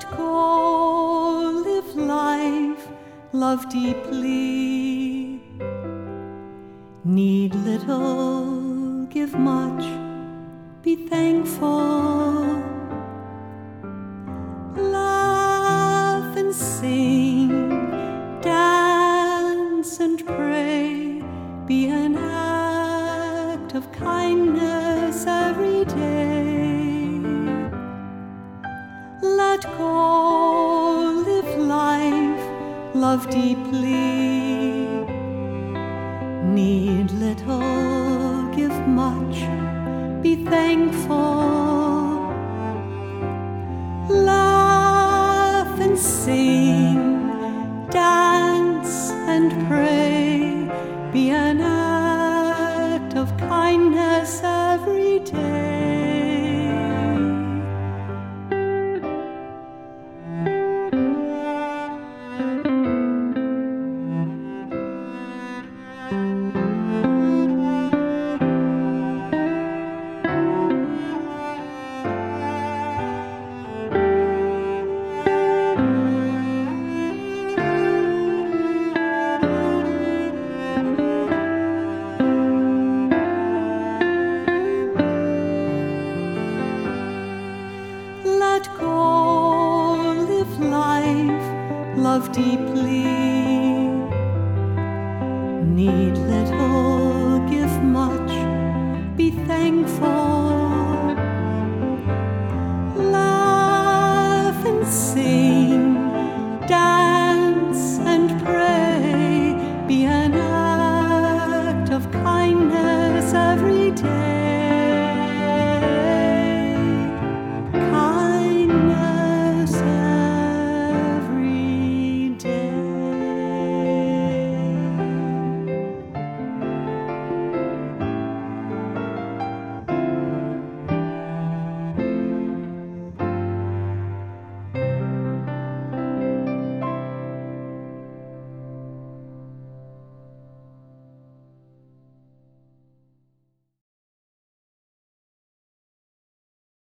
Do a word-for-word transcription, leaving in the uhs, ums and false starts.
go, live life, love deeply. Need little, give much, be thankful. Laugh and sing, dance and pray, be an act of kindness every day. Let go, live life, love deeply. Need little, give much, be thankful. Laugh and sing, dance and pray, be an act of kindness every day. Let go, live life, love deeply. Need little, give much, be thankful.